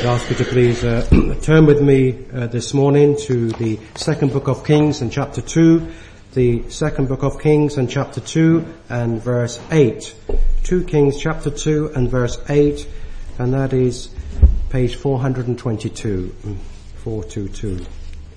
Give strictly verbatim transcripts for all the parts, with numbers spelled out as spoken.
ask you to please uh, turn with me uh, this morning to the second book of Kings and chapter two, the second book of Kings and chapter two and verse eight. two Kings chapter two and verse eight, and that is page four twenty-two, four twenty-two.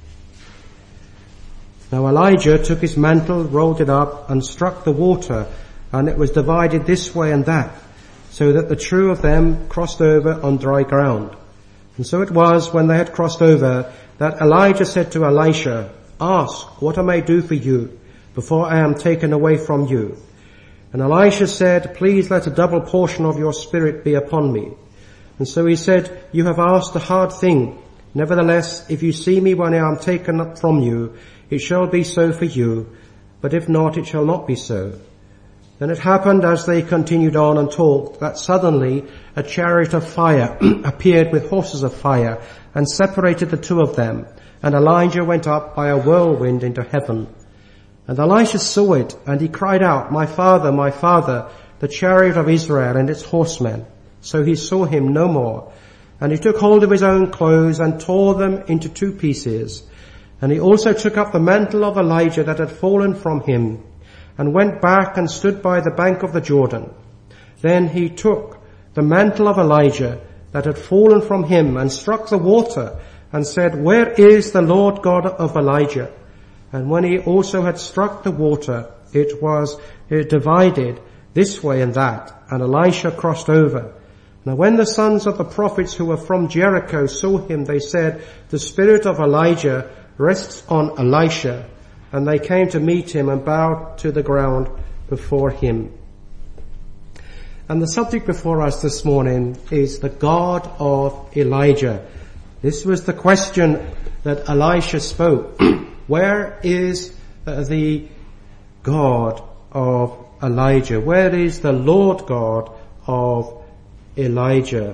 Now Elijah took his mantle, rolled it up, and struck the water, and it was divided this way and that, so that the two of them crossed over on dry ground. And so it was, when they had crossed over, that Elijah said to Elisha, "Ask what I may do for you before I am taken away from you." And Elisha said, "Please let a double portion of your spirit be upon me." And so he said, "You have asked a hard thing. Nevertheless, if you see me when I am taken up from you, it shall be so for you, but if not, it shall not be so." Then it happened, as they continued on and talked, that suddenly a chariot of fire appeared with horses of fire and separated the two of them. And Elijah went up by a whirlwind into heaven. And Elisha saw it, and he cried out, "My father, my father, the chariot of Israel and its horsemen." So he saw him no more. And he took hold of his own clothes and tore them into two pieces. And he also took up the mantle of Elijah that had fallen from him, and went back and stood by the bank of the Jordan. Then he took the mantle of Elijah that had fallen from him and struck the water and said, "Where is the Lord God of Elijah?" And when he also had struck the water, it was it divided this way and that, and Elisha crossed over. Now when the sons of the prophets who were from Jericho saw him, they said, "The spirit of Elijah rests on Elisha." And they came to meet him and bowed to the ground before him. And the subject before us this morning is the God of Elijah. This was the question that Elisha spoke. Where is uh, the God of Elijah? Where is the Lord God of Elijah?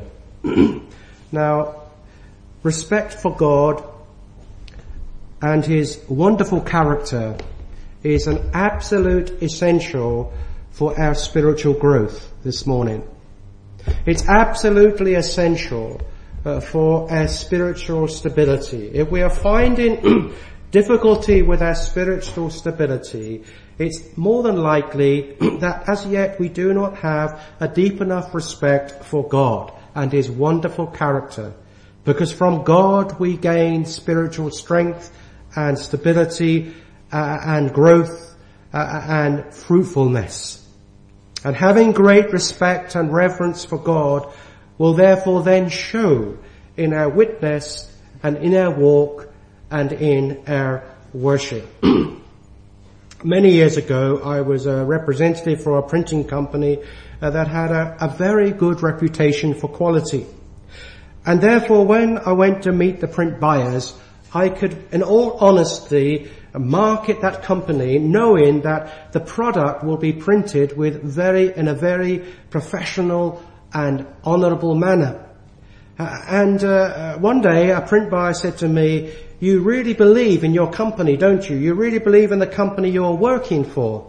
Now, respect for God and his wonderful character is an absolute essential for our spiritual growth this morning. It's absolutely essential uh, for our spiritual stability. If we are finding difficulty with our spiritual stability, it's more than likely that as yet we do not have a deep enough respect for God and his wonderful character. Because from God we gain spiritual strength and stability uh, and growth uh, and fruitfulness. And having great respect and reverence for God will therefore then show in our witness and in our walk and in our worship. Many years ago, I was a representative for a printing company uh, that had a, a very good reputation for quality. And therefore, when I went to meet the print buyers, I could, in all honesty, market that company knowing that the product will be printed with very, in a very professional and honourable manner. Uh, and uh, one day a print buyer said to me, "You really believe in your company, don't you? You really believe in the company you're working for?"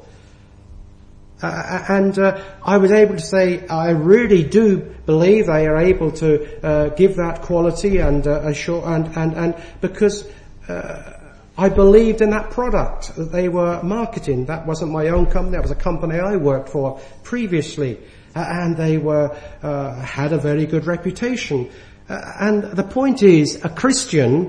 Uh, and uh, I was able to say, I really do believe they are able to uh, give that quality and uh, assure, and, and, and because uh, I believed in that product that they were marketing. That wasn't my own company, that was a company I worked for previously, uh, and they were uh, had a very good reputation. Uh, and the point is, a Christian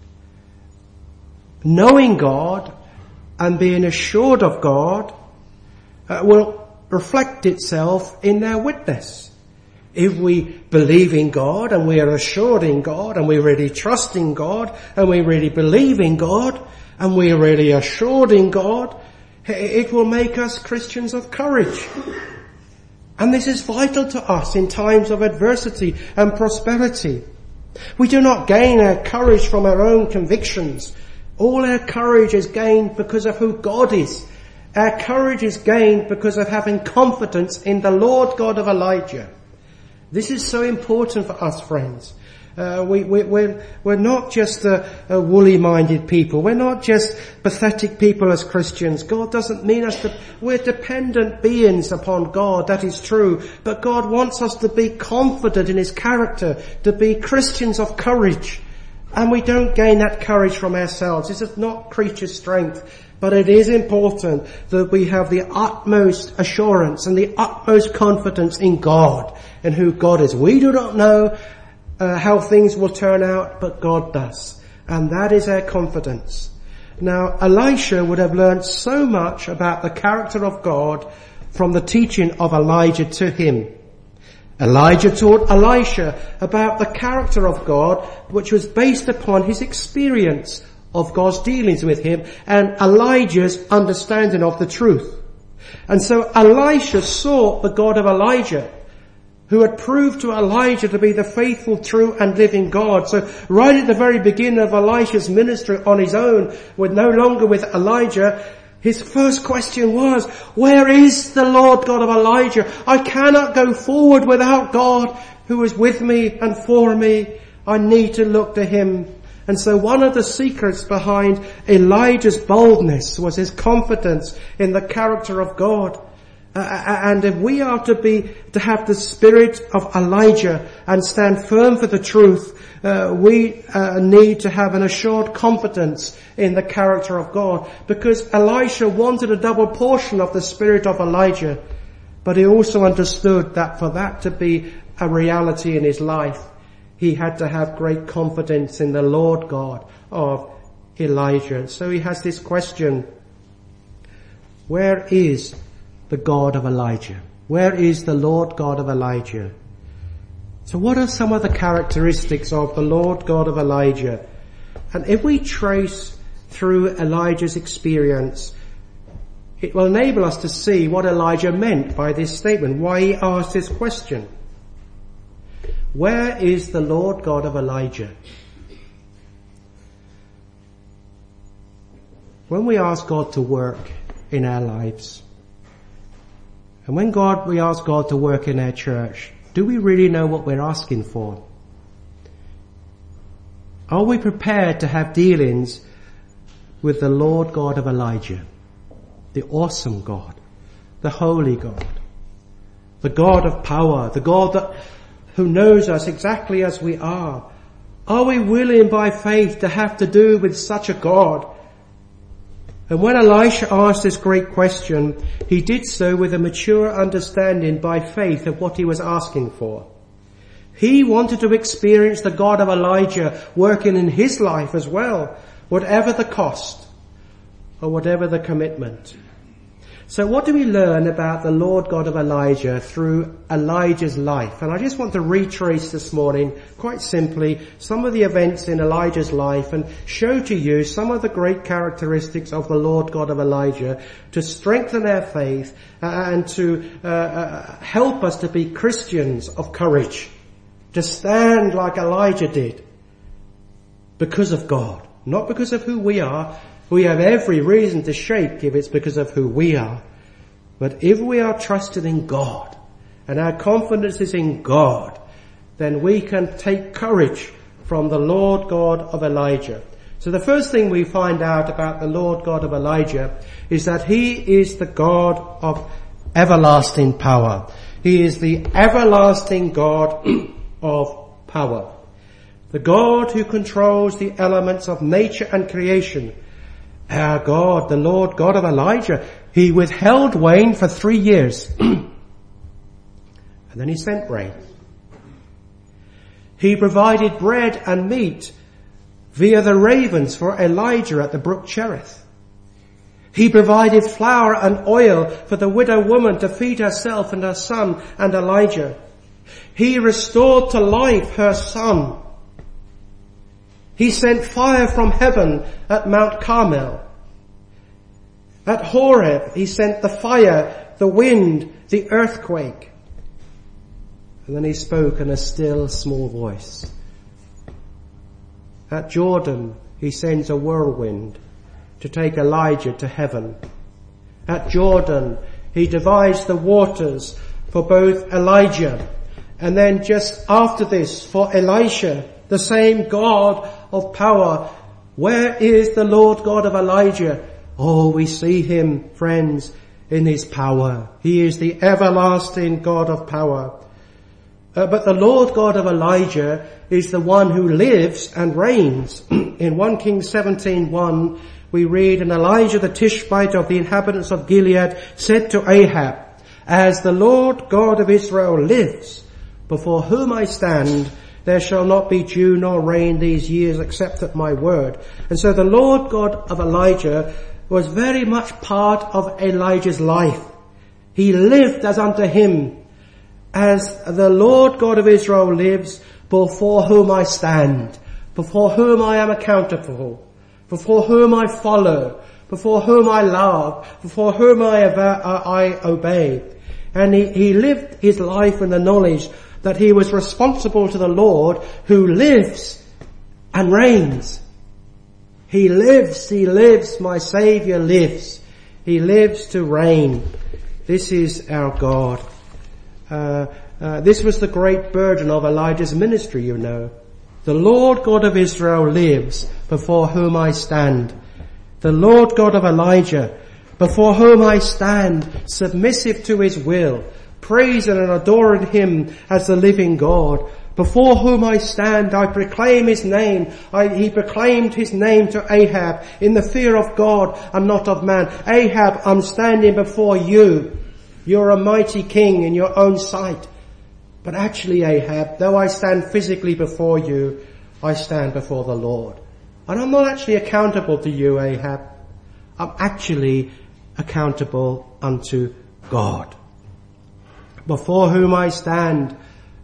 knowing God and being assured of God Uh, will reflect itself in their witness. If we believe in God and we are assured in God and we really trust in God and we really believe in God and we are really assured in God, it will make us Christians of courage. And this is vital to us in times of adversity and prosperity. We do not gain our courage from our own convictions. All our courage is gained because of who God is. Our courage is gained because of having confidence in the Lord God of Elijah. This is so important for us, friends. Uh, we, we, we're, we're not just a, a woolly-minded people. We're not just pathetic people as Christians. God doesn't mean us to, we're dependent beings upon God, that is true. But God wants us to be confident in His character, to be Christians of courage. And we don't gain that courage from ourselves. This is not creature strength. But it is important that we have the utmost assurance and the utmost confidence in God and who God is. We do not know Uh, how things will turn out, but God does. And that is our confidence. Now, Elisha would have learned so much about the character of God from the teaching of Elijah to him. Elijah taught Elisha about the character of God, which was based upon his experience of God's dealings with him and Elijah's understanding of the truth. And so Elisha sought the God of Elijah, who had proved to Elijah to be the faithful, true and living God. So right at the very beginning of Elisha's ministry on his own, with no longer with Elijah, his first question was, where is the Lord God of Elijah? I cannot go forward without God who is with me and for me. I need to look to Him. And so one of the secrets behind Elijah's boldness was his confidence in the character of God. Uh, and if we are to be, to have the spirit of Elijah and stand firm for the truth, uh, we uh, need to have an assured confidence in the character of God. Because Elisha wanted a double portion of the spirit of Elijah, but he also understood that for that to be a reality in his life, he had to have great confidence in the Lord God of Elijah. So he has this question, where is the God of Elijah? Where is the Lord God of Elijah? So what are some of the characteristics of the Lord God of Elijah? And if we trace through Elijah's experience, it will enable us to see what Elijah meant by this statement, why he asked this question. Where is the Lord God of Elijah? When we ask God to work in our lives, and when God, we ask God to work in our church, do we really know what we're asking for? Are we prepared to have dealings with the Lord God of Elijah, the awesome God, the holy God, the God of power, the God that, who knows us exactly as we are? Are we willing by faith to have to do with such a God? And when Elisha asked this great question, he did so with a mature understanding by faith of what he was asking for. He wanted to experience the God of Elijah working in his life as well, whatever the cost or whatever the commitment. So what do we learn about the Lord God of Elijah through Elijah's life? And I just want to retrace this morning, quite simply, some of the events in Elijah's life and show to you some of the great characteristics of the Lord God of Elijah to strengthen our faith and to uh, uh, help us to be Christians of courage, to stand like Elijah did because of God, not because of who we are. We have every reason to shake if it's because of who we are. But if we are trusted in God and our confidence is in God, then we can take courage from the Lord God of Elijah. So the first thing we find out about the Lord God of Elijah is that He is the God of everlasting power. He is the everlasting God of power. The God who controls the elements of nature and creation. Our God, the Lord God of Elijah, He withheld rain for three years. And then He sent rain. He provided bread and meat via the ravens for Elijah at the brook Cherith. He provided flour and oil for the widow woman to feed herself and her son and Elijah. He restored to life her son. He sent fire from heaven at Mount Carmel. At Horeb, He sent the fire, the wind, the earthquake. And then He spoke in a still small voice. At Jordan, He sends a whirlwind to take Elijah to heaven. At Jordan, He divides the waters for both Elijah and then just after this for Elisha. the same God of power. Where is the Lord God of Elijah? Oh, we see him, friends, in his power. He is the everlasting God of power. Uh, but the Lord God of Elijah is the one who lives and reigns. In First Kings seventeen one, we read, and Elijah the Tishbite of the inhabitants of Gilead said to Ahab, as the Lord God of Israel lives, before whom I stand, there shall not be dew nor rain these years except at my word. And so the Lord God of Elijah was very much part of Elijah's life. He lived as unto him, as the Lord God of Israel lives, before whom I stand, before whom I am accountable, before whom I follow, before whom I love, before whom I, I obey. And he, he lived his life in the knowledge that he was responsible to the Lord who lives and reigns. He lives, he lives, my Saviour lives. He lives to reign. This is our God. Uh, uh, this was the great burden of Elijah's ministry, you know. The Lord God of Israel lives, before whom I stand. The Lord God of Elijah, before whom I stand, submissive to his will, praising and adoring him as the living God. Before whom I stand, I proclaim his name. I, he proclaimed his name to Ahab in the fear of God and not of man. Ahab, I'm standing before you. You're a mighty king in your own sight. But actually, Ahab, though I stand physically before you, I stand before the Lord. And I'm not actually accountable to you, Ahab. I'm actually accountable unto God. Before whom I stand,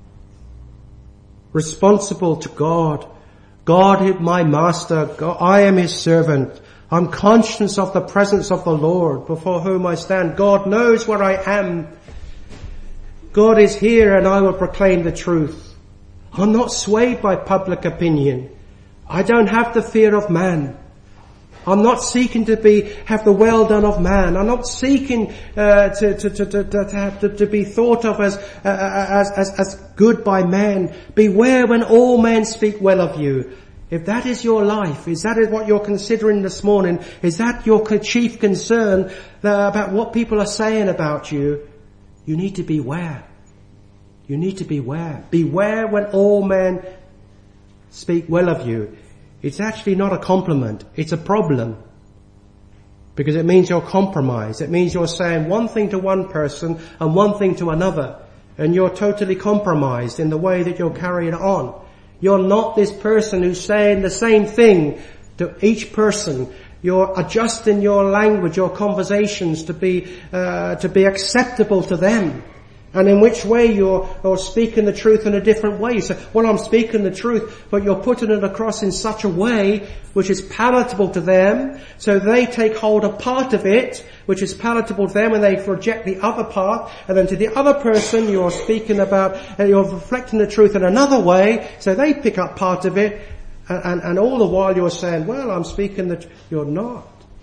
responsible to God. God is my master. God, I am his servant. I'm conscious of the presence of the Lord before whom I stand. God knows where I am. God is here and I will proclaim the truth. I'm not swayed by public opinion. I don't have the fear of man. I'm not seeking to be, have the well done of man. I'm not seeking, uh, to, to, to, to, to have to, to be thought of as, uh, as, as, as good by man. Beware when all men speak well of you. If that is your life, is that what you're considering this morning? Is that your chief concern uh, about what people are saying about you? You need to beware. You need to beware. Beware when all men speak well of you. It's actually not a compliment. It's a problem. Because it means you're compromised. It means you're saying one thing to one person and one thing to another. And you're totally compromised in the way that you're carrying on. You're not this person who's saying the same thing to each person. You're adjusting your language, your conversations to be, uh, to be acceptable to them. And in which way you're, you're speaking the truth in a different way. So, well, I'm speaking the truth, but you're putting it across in such a way which is palatable to them. So they take hold of part of it, which is palatable to them, and they reject the other part. And then to the other person, you're speaking about, and you're reflecting the truth in another way. So they pick up part of it, and, and, and all the while you're saying, well, I'm speaking the truth. You're not.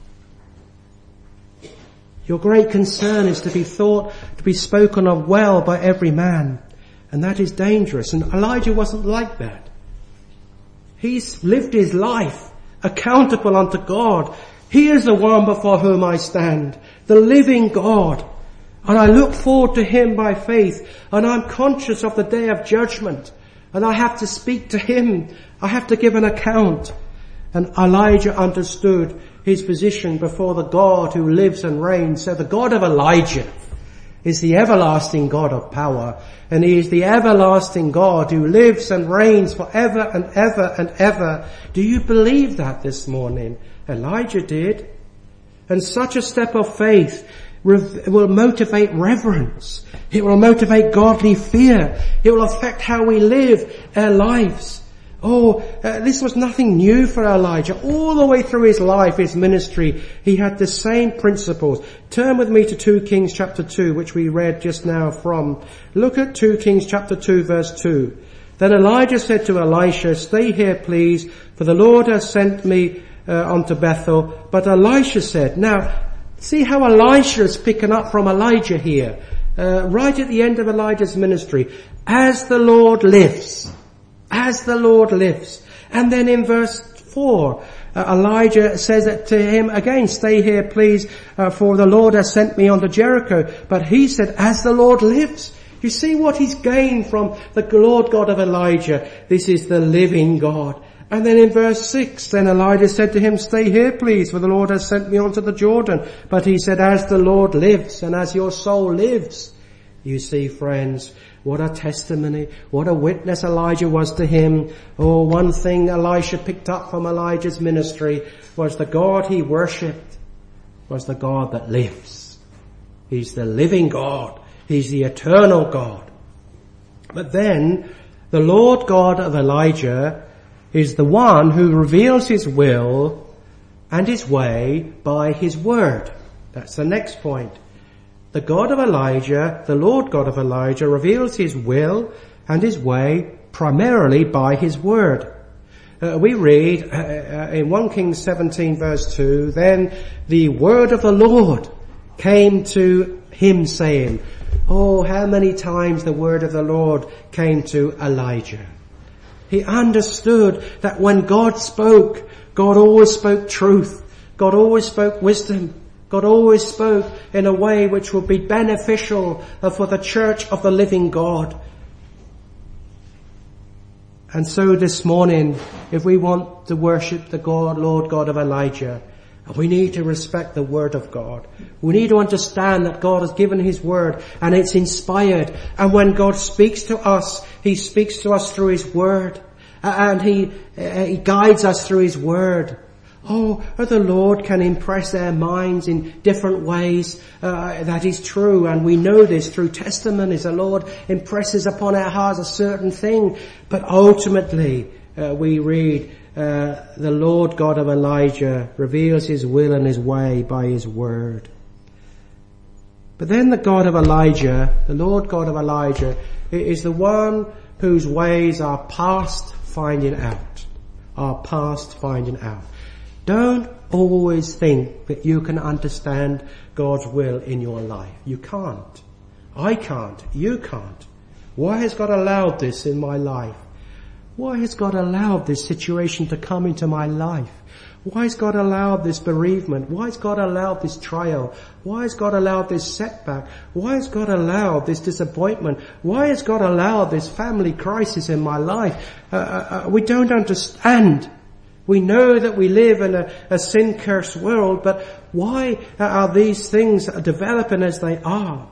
Your great concern is to be thought, to be spoken of well by every man. And that is dangerous. And Elijah wasn't like that. He's lived his life accountable unto God. He is the one before whom I stand, the living God. And I look forward to him by faith. And I'm conscious of the day of judgment. And I have to speak to him. I have to give an account. And Elijah understood his position before the God who lives and reigns. So the God of Elijah is the everlasting God of power. And he is the everlasting God who lives and reigns forever and ever and ever. Do you believe that this morning? Elijah did. And such a step of faith will motivate reverence. It will motivate godly fear. It will affect how we live our lives. Oh, uh, this was nothing new for Elijah. All the way through his life, his ministry, he had the same principles. Turn with me to Second Kings chapter two, which we read just now from. Look at Second Kings chapter two, verse two. Then Elijah said to Elisha, stay here, please, for the Lord has sent me uh, unto Bethel. But Elisha said, now, see how Elisha is picking up from Elijah here, uh, right at the end of Elijah's ministry. As the Lord lives. as the Lord lives. And then in verse four, uh, Elijah says that to him again, stay here please, uh, for the Lord has sent me unto Jericho. But he said, as the Lord lives. You see what he's gained from the Lord God of Elijah. This is the living God. And then in verse six, then Elijah said to him, stay here please, for the Lord has sent me unto the Jordan. But he said, as the Lord lives and as your soul lives. You see, friends, what a testimony, what a witness Elijah was to him. Oh, one thing Elisha picked up from Elijah's ministry was the God he worshipped was the God that lives. He's the living God. He's the eternal God. But then the Lord God of Elijah is the one who reveals his will and his way by his word. That's the next point. The God of Elijah, the Lord God of Elijah, reveals his will and his way primarily by his word. Uh, we read uh, uh, in First Kings seventeen verse two, then the word of the Lord came to him saying, oh, how many times the word of the Lord came to Elijah. He understood that when God spoke, God always spoke truth. God always spoke wisdom. God always spoke in a way which would be beneficial for the church of the living God. And so this morning, if we want to worship the God, Lord God of Elijah, we need to respect the word of God. We need to understand that God has given his word and it's inspired. And when God speaks to us, he speaks to us through his word. And he, uh, he guides us through his word. Oh, the Lord can impress their minds in different ways. Uh, that is true. And we know this through testimonies. The Lord impresses upon our hearts a certain thing. But ultimately, uh, we read, Uh, the Lord God of Elijah reveals his will and his way by his word. But then the God of Elijah, the Lord God of Elijah, is the one whose ways are past finding out. Are past finding out. Don't always think that you can understand God's will in your life. You can't. I can't. You can't. Why has God allowed this in my life? Why has God allowed this situation to come into my life? Why has God allowed this bereavement? Why has God allowed this trial? Why has God allowed this setback? Why has God allowed this disappointment? Why has God allowed this family crisis in my life? Uh, uh, we don't understand. We know that we live in a, a sin-cursed world, but why are these things developing as they are?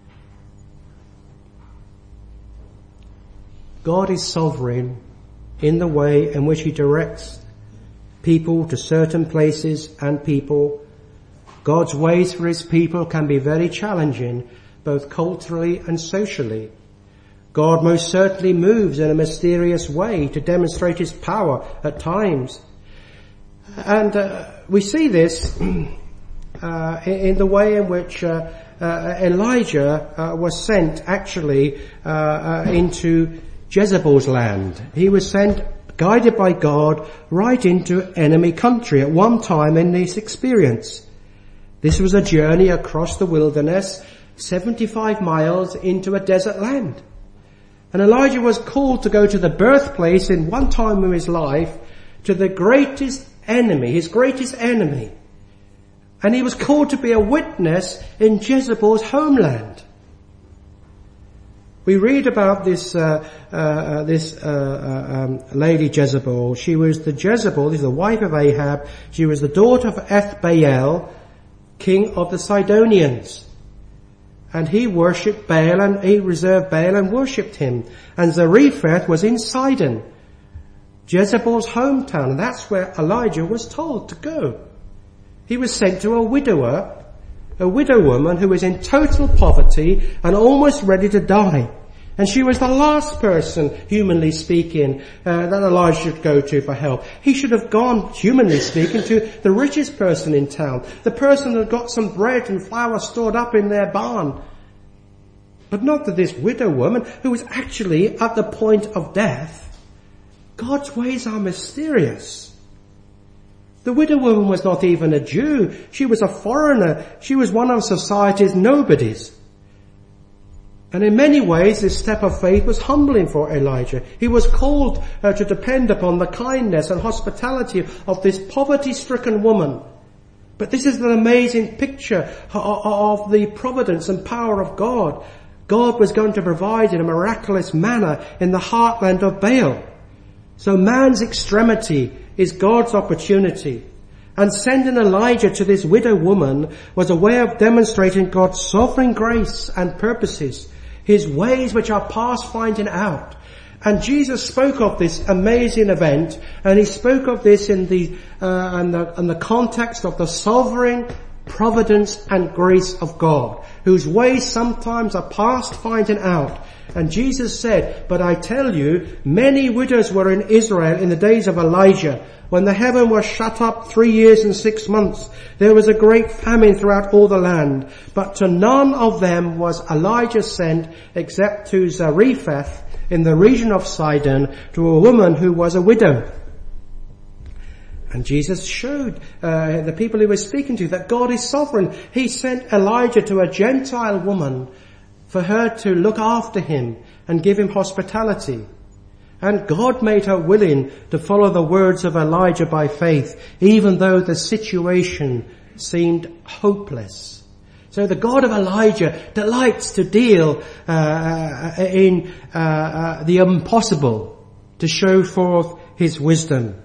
God is sovereign in the way in which he directs people to certain places and people. God's ways for his people can be very challenging, both culturally and socially. God most certainly moves in a mysterious way to demonstrate his power at times. And uh, we see this uh, in the way in which uh, uh, Elijah uh, was sent actually uh, uh, into Jezebel's land. He was sent, guided by God, right into enemy country at one time in this experience. This was a journey across the wilderness, seventy-five miles into a desert land. And Elijah was called to go to the birthplace in one time of his life to the greatest enemy, his greatest enemy. And he was called to be a witness in Jezebel's homeland. We read about this uh, uh, this uh, uh, um, lady Jezebel. She was the Jezebel, this is the wife of Ahab. She was the daughter of Ethbaal, king of the Sidonians. And he worshipped Baal and he reserved Baal and worshipped him. And Zarephath was in Sidon, Jezebel's hometown. And that's where Elijah was told to go. He was sent to a widower, a widow woman who was in total poverty and almost ready to die. And she was the last person, humanly speaking, uh, that Elijah should go to for help. He should have gone, humanly speaking, to the richest person in town, the person who had got some bread and flour stored up in their barn. But not to this widow woman who was actually at the point of death. God's ways are mysterious. The widow woman was not even a Jew. She was a foreigner. She was one of society's nobodies. And in many ways, this step of faith was humbling for Elijah. He was called uh, to depend upon the kindness and hospitality of this poverty-stricken woman. But this is an amazing picture of the providence and power of God. God was going to provide in a miraculous manner in the heartland of Baal. So man's extremity is God's opportunity. And sending Elijah to this widow woman was a way of demonstrating God's sovereign grace and purposes, his ways which are past finding out. And Jesus spoke of this amazing event, and he spoke of this in the, uh, in the, in the context of the sovereign providence and grace of God, whose ways sometimes are past finding out. And Jesus said, but I tell you, many widows were in Israel in the days of Elijah, when the heaven was shut up three years and six months. There was a great famine throughout all the land, but to none of them was Elijah sent except to Zarephath in the region of Sidon, to a woman who was a widow. And Jesus showed uh, the people he was speaking to that God is sovereign. He sent Elijah to a Gentile woman for her to look after him and give him hospitality. And God made her willing to follow the words of Elijah by faith, even though the situation seemed hopeless. So the God of Elijah delights to deal uh, in uh, uh, the impossible, to show forth his wisdom.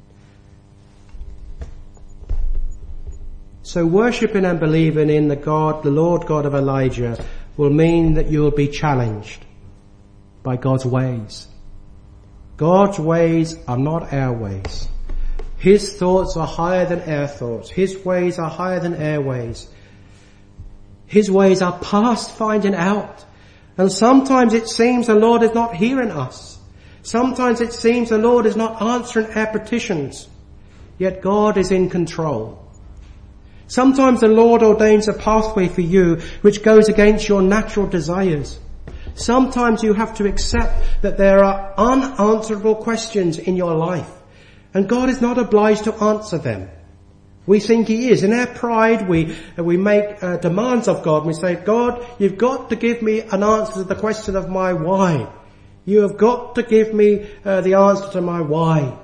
So worshipping and believing in the God, the Lord God of Elijah, will mean that you will be challenged by God's ways. God's ways are not our ways. His thoughts are higher than our thoughts. His ways are higher than our ways. His ways are past finding out. And sometimes it seems the Lord is not hearing us. Sometimes it seems the Lord is not answering our petitions. Yet God is in control. Sometimes the Lord ordains a pathway for you which goes against your natural desires. Sometimes you have to accept that there are unanswerable questions in your life, and God is not obliged to answer them. We think he is. In our pride, we we make uh, demands of God. We say, God, you've got to give me an answer to the question of my why. You have got to give me uh, the answer to my why.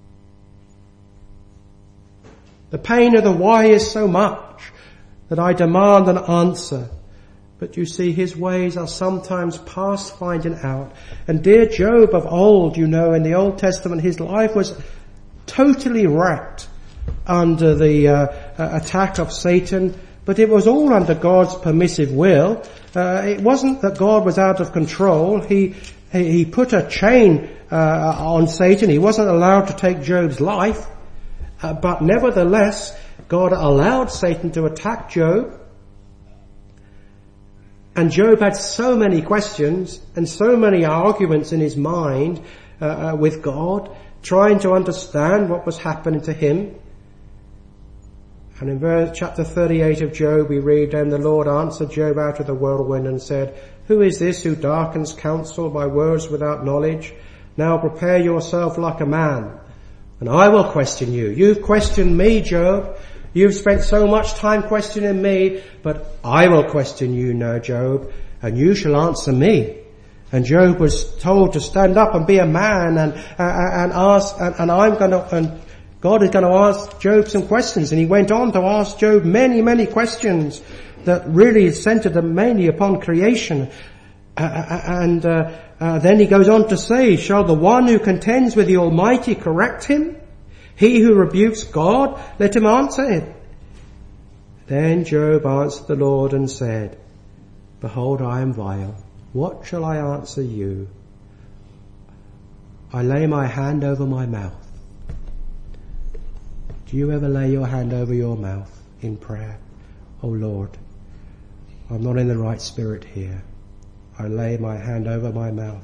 The pain of the why is so much that I demand an answer. But you see, his ways are sometimes past finding out. And dear Job of old, you know, in the Old Testament, his life was totally wrecked under the uh, attack of Satan. But it was all under God's permissive will. Uh, it wasn't that God was out of control. He he, he put a chain uh, on Satan. He wasn't allowed to take Job's life. Uh, but nevertheless, God allowed Satan to attack Job. And Job had so many questions and so many arguments in his mind uh, uh, with God, trying to understand what was happening to him. And in verse, chapter thirty-eight of Job, we read, "And the Lord answered Job out of the whirlwind and said, Who is this who darkens counsel by words without knowledge? Now prepare yourself like a man, and I will question you. You've questioned me, Job. You've spent so much time questioning me, but I will question you now, Job, and you shall answer me." And Job was told to stand up and be a man and uh, and ask, and, and I'm going to, and God is going to ask Job some questions. And he went on to ask Job many, many questions that really centered mainly upon creation. Uh, and uh, uh, then he goes on to say, "Shall the one who contends with the Almighty correct him? He who rebukes God, let him answer it." Then Job answered the Lord and said, "Behold, I am vile. What shall I answer you? I lay my hand over my mouth." Do you ever lay your hand over your mouth in prayer? "Oh Lord, I'm not in the right spirit here. I lay my hand over my mouth."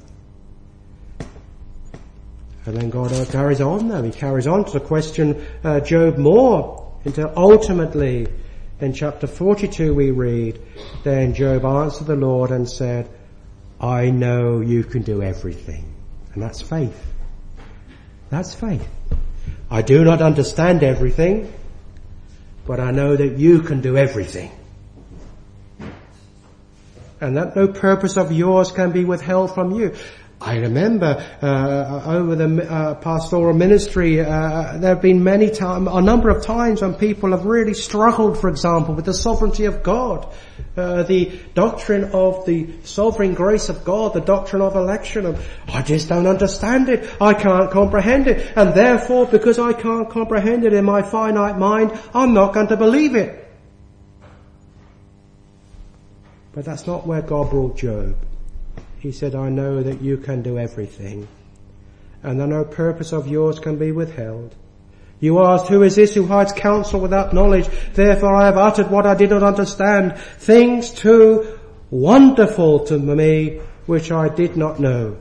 And then God carries on though. He carries on to question uh, Job more, until ultimately in chapter forty-two we read, "Then Job answered the Lord and said, I know you can do everything." And that's faith. That's faith. "I do not understand everything, but I know that you can do everything." and that no purpose of yours can be withheld from you. I remember uh, over the uh, pastoral ministry, uh, there have been many times, a number of times when people have really struggled, for example, with the sovereignty of God, uh, the doctrine of the sovereign grace of God, the doctrine of election. And I just don't understand it. I can't comprehend it, and therefore, because I can't comprehend it in my finite mind, I'm not going to believe it. But that's not where God brought Job. He said, I know that you can do everything, and that no purpose of yours can be withheld. You asked, who is this who hides counsel without knowledge? Therefore I have uttered what I did not understand, things too wonderful to me which I did not know.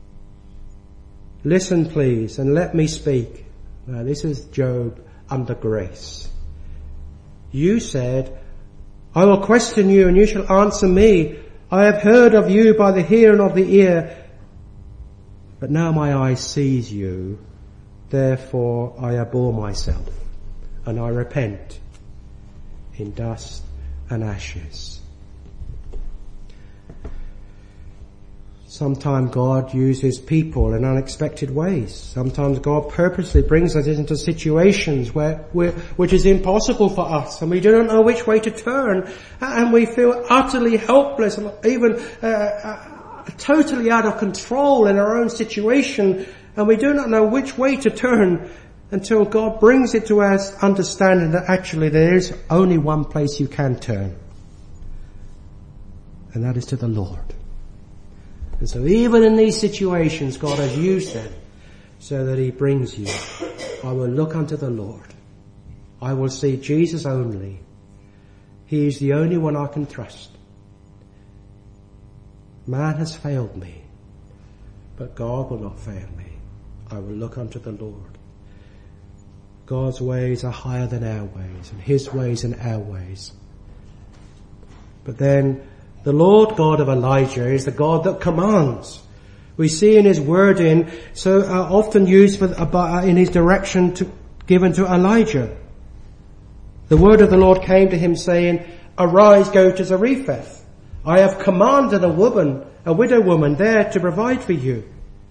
Listen please, and let me speak. Now this is Job under grace. You said, I will question you and you shall answer me. I have heard of you by the hearing of the ear, but now my eye sees you. Therefore I abhor myself, and I repent in dust and ashes. Sometimes God uses people in unexpected ways. Sometimes God purposely brings us into situations where we're, which is impossible for us, and we don't know which way to turn, and we feel utterly helpless and even uh, uh, totally out of control in our own situation, and we do not know which way to turn until God brings it to us understanding that actually there is only one place you can turn, and that is to the Lord. And so even in these situations, God has used them so that he brings you. I will look unto the Lord. I will see Jesus only. He is the only one I can trust. Man has failed me, but God will not fail me. I will look unto the Lord. God's ways are higher than our ways, and his ways and our ways. But then the Lord God of Elijah is the God that commands. We see in his wording, so uh, often used for, uh, in his direction to, given to Elijah. The word of the Lord came to him saying, arise, go to Zarephath. I have commanded a woman, a widow woman there to provide for you.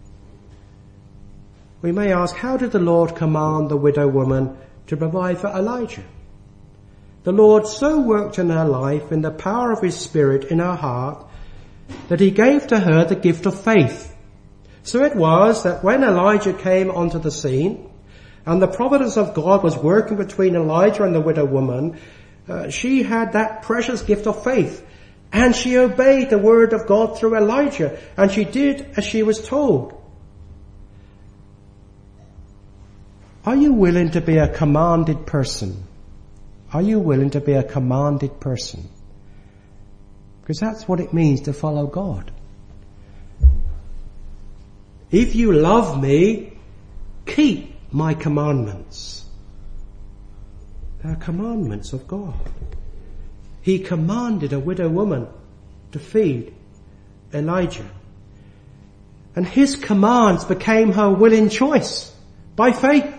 We may ask, how did the Lord command the widow woman to provide for Elijah? The Lord so worked in her life in the power of his Spirit in her heart that he gave to her the gift of faith. So it was that when Elijah came onto the scene and the providence of God was working between Elijah and the widow woman, uh, she had that precious gift of faith, and she obeyed the word of God through Elijah, and she did as she was told. Are you willing to be a commanded person? Are you willing to be a commanded person? Because that's what it means to follow God. If you love me, keep my commandments. They are commandments of God. He commanded a widow woman to feed Elijah. And his commands became her willing choice by faith.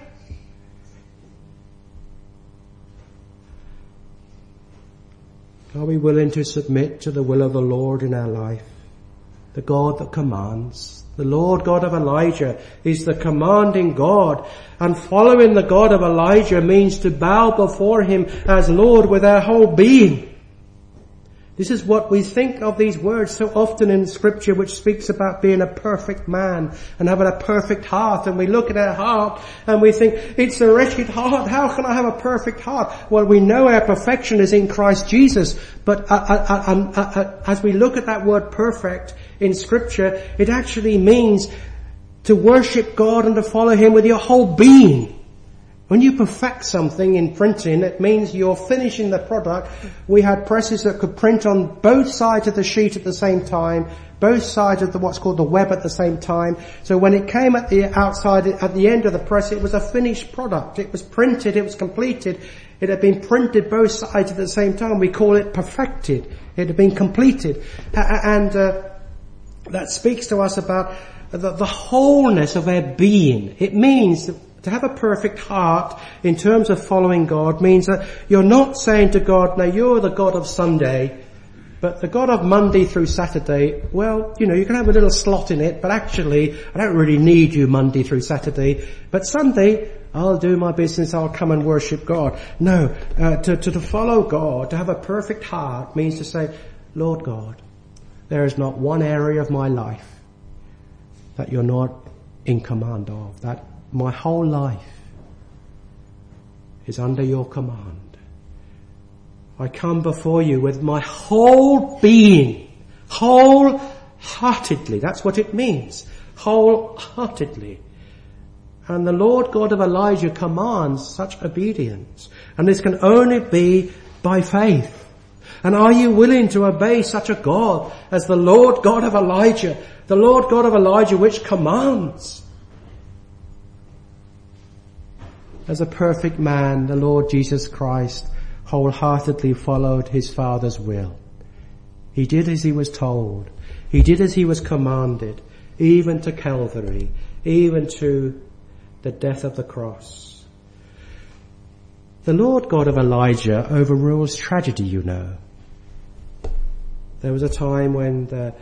Are we willing to submit to the will of the Lord in our life? The God that commands. The Lord God of Elijah is the commanding God. And following the God of Elijah means to bow before him as Lord with our whole being. This is what we think of these words so often in Scripture, which speaks about being a perfect man and having a perfect heart. And we look at our heart and we think, it's a wretched heart. How can I have a perfect heart? Well, we know our perfection is in Christ Jesus. But uh, uh, uh, uh, uh, as we look at that word perfect in Scripture, it actually means to worship God and to follow him with your whole being. When you perfect something in printing, it means you're finishing the product. We had presses that could print on both sides of the sheet at the same time, both sides of the what's called the web at the same time. So when it came at the outside, at the end of the press, it was a finished product. It was printed, it was completed. It had been printed both sides at the same time. We call it perfected. It had been completed. And uh, that speaks to us about the, the wholeness of our being. It means that to have a perfect heart in terms of following God means that you're not saying to God, now you're the God of Sunday, But the God of Monday through Saturday, well, you know, you can have a little slot in it, but actually, I don't really need you Monday through Saturday. But Sunday, I'll do my business, I'll come and worship God. No, uh, to, to, to follow God, to have a perfect heart means to say, Lord God, there is not one area of my life that you're not in command of, that my whole life is under your command. I come before you with my whole being, wholeheartedly. That's what it means, wholeheartedly. And the Lord God of Elijah commands such obedience. And this can only be by faith. And are you willing to obey such a God as the Lord God of Elijah, the Lord God of Elijah which commands? As a perfect man, the Lord Jesus Christ wholeheartedly followed his Father's will. He did as he was told. He did as he was commanded, even to Calvary, even to the death of the cross. The Lord God of Elijah overrules tragedy, you know. There was a time when the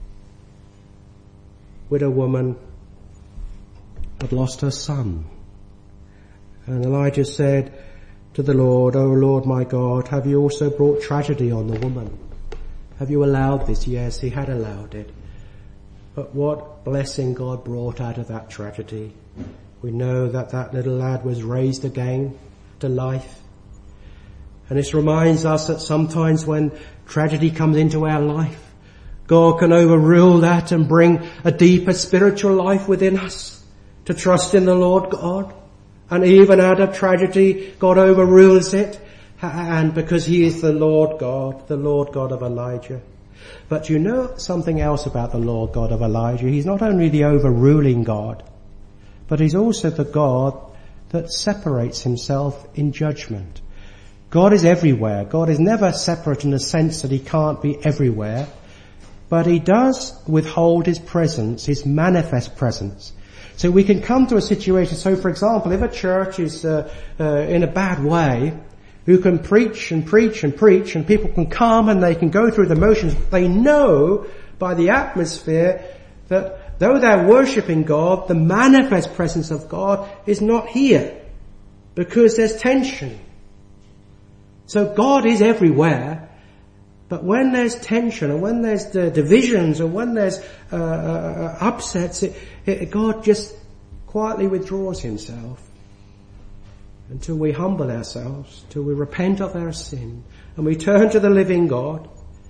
widow woman had lost her son. And Elijah said to the Lord, "O Lord my God, have you also brought tragedy on the woman? Have you allowed this?" Yes, he had allowed it. But what blessing God brought out of that tragedy. We know that that little lad was raised again to life. And this reminds us that sometimes when tragedy comes into our life, God can overrule that and bring a deeper spiritual life within us to trust in the Lord God. And even out of tragedy, God overrules it. And because he is the Lord God, the Lord God of Elijah. But you know something else about the Lord God of Elijah. He's not only the overruling God, but he's also the God that separates himself in judgment. God is everywhere. God is never separate in the sense that he can't be everywhere. But he does withhold his presence, his manifest presence. So we can come to a situation, so for example, if a church is uh, uh, in a bad way, who can preach and preach and preach and people can come and they can go through the motions, they know by the atmosphere that though they're worshipping God, the manifest presence of God is not here because there's tension. So God is everywhere, but when there's tension and when there's the divisions and when there's uh, uh, upsets, it, it, God just quietly withdraws himself until we humble ourselves, till we repent of our sin and we turn to the living God.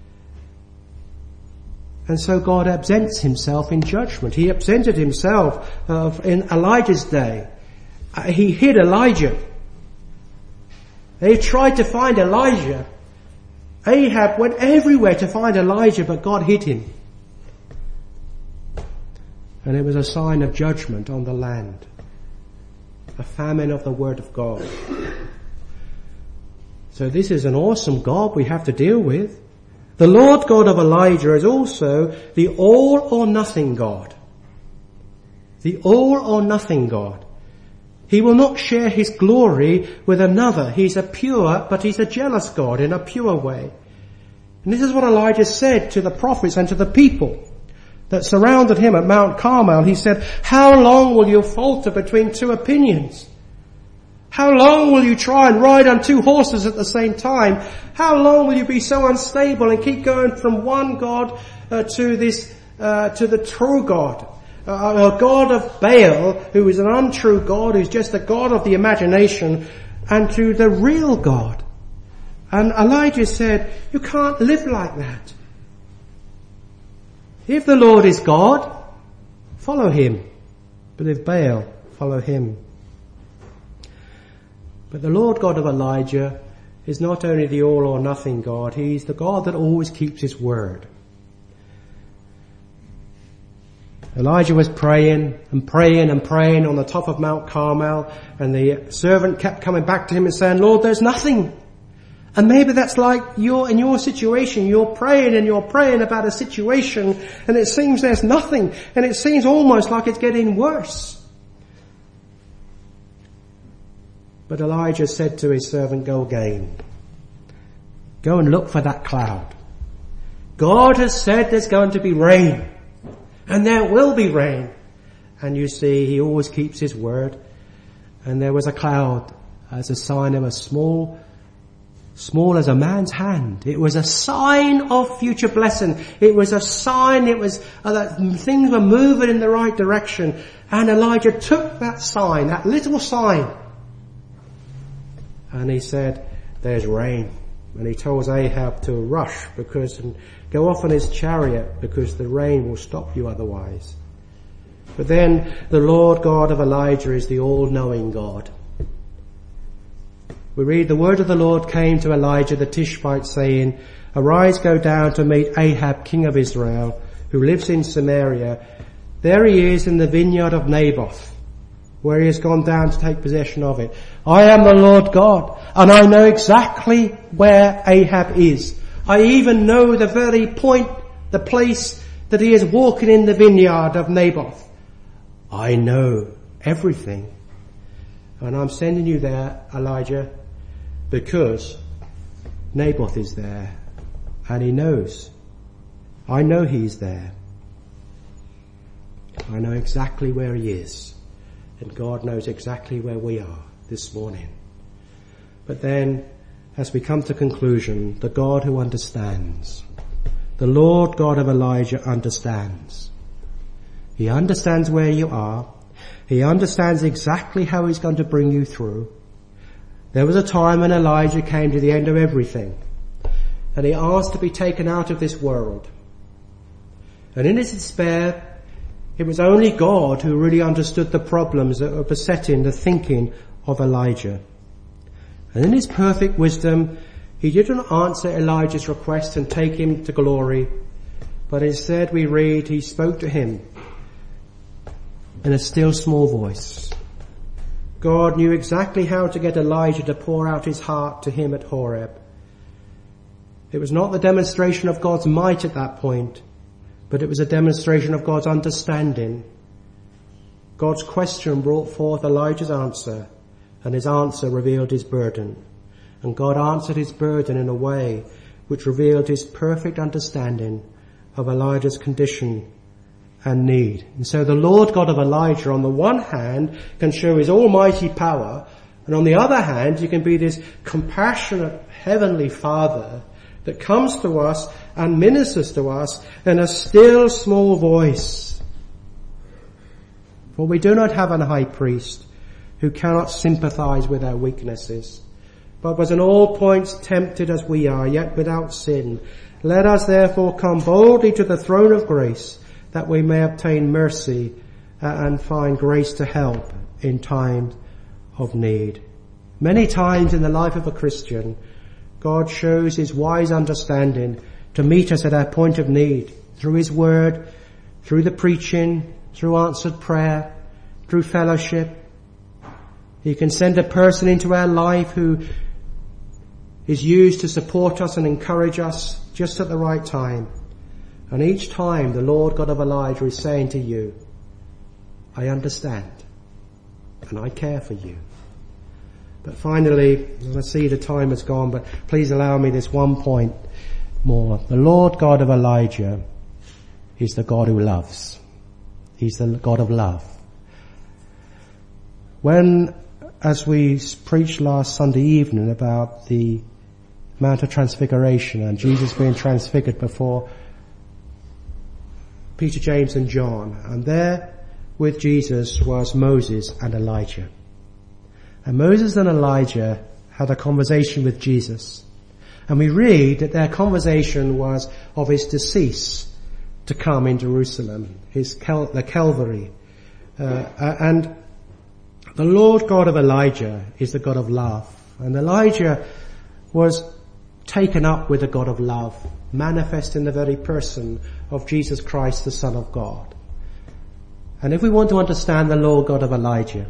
And so God absents himself in judgment. He absented himself uh, in Elijah's day. Uh, he hid Elijah. They tried to find Elijah. Ahab went everywhere to find Elijah, but God hid him. And it was a sign of judgment on the land. A famine of the word of God. So this is an awesome God we have to deal with. The Lord God of Elijah is also the all or nothing God. The all or nothing God. He will not share his glory with another. He's a pure, but he's a jealous God in a pure way. And this is what Elijah said to the prophets and to the people that surrounded him at Mount Carmel. He said, "How long will you falter between two opinions? How long will you try and ride on two horses at the same time? How long will you be so unstable and keep going from one God uh, to this, uh, to the true God? Uh, a God of Baal, who is an untrue God, who's just a God of the imagination, and to the real God." And Elijah said, you can't live like that. If the Lord is God, follow him. But if Baal, follow him. But the Lord God of Elijah is not only the all or nothing God, he's the God that always keeps his word. Elijah was praying and praying and praying on the top of Mount Carmel, and the servant kept coming back to him and saying, "Lord, there's nothing." And maybe that's like you're in your situation. You're praying and you're praying about a situation and it seems there's nothing, and it seems almost like it's getting worse. But Elijah said to his servant, "Go again. Go and look for that cloud. God has said there's going to be rain. And there will be rain. And you see, he always keeps his word. And there was a cloud as a sign of a small, small as a man's hand. It was a sign of future blessing. It was a sign, it was uh, that things were moving in the right direction. And Elijah took that sign, that little sign, and he said, there's rain. And he tells Ahab to rush because, and go off on his chariot because the rain will stop you otherwise. But then the Lord God of Elijah is the all-knowing God. We read, the word of the Lord came to Elijah the Tishbite saying, arise, go down to meet Ahab, king of Israel, who lives in Samaria. There he is in the vineyard of Naboth, where he has gone down to take possession of it. I am the Lord God, and I know exactly where Ahab is. I even know the very point, the place that he is walking in the vineyard of Naboth. I know everything. And I'm sending you there, Elijah, because Naboth is there, and he knows. I know he's there. I know exactly where he is. And God knows exactly where we are this morning. But then, as we come to conclusion, the God who understands, the Lord God of Elijah understands. He understands where you are. He understands exactly how he's going to bring you through. There was a time when Elijah came to the end of everything, and he asked to be taken out of this world. And in his despair, it was only God who really understood the problems that were besetting the thinking of Elijah. And in his perfect wisdom, he didn't answer Elijah's request and take him to glory, but instead we read he spoke to him in a still small voice. God knew exactly how to get Elijah to pour out his heart to him at Horeb. It was not the demonstration of God's might at that point, but it was a demonstration of God's understanding. God's question brought forth Elijah's answer, and his answer revealed his burden. And God answered his burden in a way which revealed his perfect understanding of Elijah's condition and need. And so the Lord God of Elijah, on the one hand, can show his almighty power, and on the other hand, he can be this compassionate heavenly Father that comes to us and ministers to us in a still small voice. For we do not have an high priest who cannot sympathize with our weaknesses, but was in all points tempted as we are, yet without sin. Let us therefore come boldly to the throne of grace, that we may obtain mercy and find grace to help in time of need. Many times in the life of a Christian, God shows his wise understanding to meet us at our point of need, through his word, through the preaching, through answered prayer, through fellowship. He can send a person into our life who is used to support us and encourage us just at the right time. And each time the Lord God of Elijah is saying to you, I understand and I care for you. But finally, as I see the time has gone, but please allow me this one point more. The Lord God of Elijah is the God who loves. He's the God of love. When, as we preached last Sunday evening about the Mount of Transfiguration and Jesus being transfigured before Peter, James and John, and there with Jesus was Moses and Elijah. And Moses and Elijah had a conversation with Jesus. And we read that their conversation was of his decease to come in Jerusalem, his Cal- the Calvary. Uh, and the Lord God of Elijah is the God of love. And Elijah was taken up with the God of love, manifest in the very person of Jesus Christ, the Son of God. And if we want to understand the Lord God of Elijah,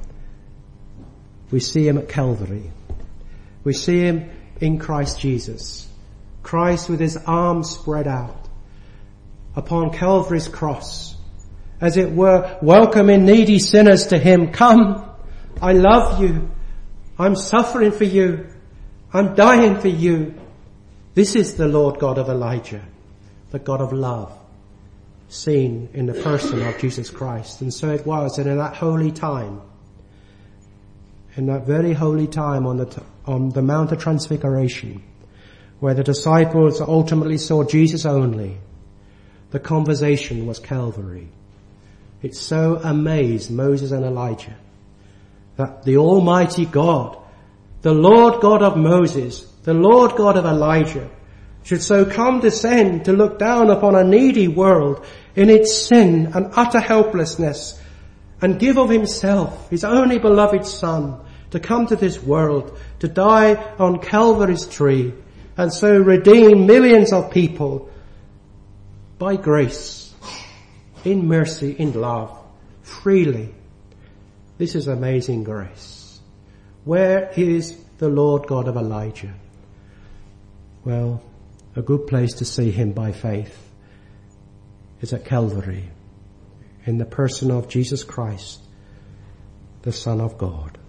we see him at Calvary. We see him in Christ Jesus. Christ with his arms spread out upon Calvary's cross, as it were, welcoming needy sinners to him. Come, I love you. I'm suffering for you. I'm dying for you. This is the Lord God of Elijah. the God of love, seen in the person of Jesus Christ. And so it was that in that holy time, in that very holy time on the, t- on the Mount of Transfiguration, where the disciples ultimately saw Jesus only, the conversation was Calvary. It so amazed Moses and Elijah that the Almighty God, the Lord God of Moses, the Lord God of Elijah, should so condescend to look down upon a needy world in its sin and utter helplessness, and give of himself, his only beloved Son, to come to this world, to die on Calvary's tree, and so redeem millions of people by grace, in mercy, in love, freely. This is amazing grace. Where is the Lord God of Elijah? Well, a good place to see him by faith is at Calvary, in the person of Jesus Christ, the Son of God.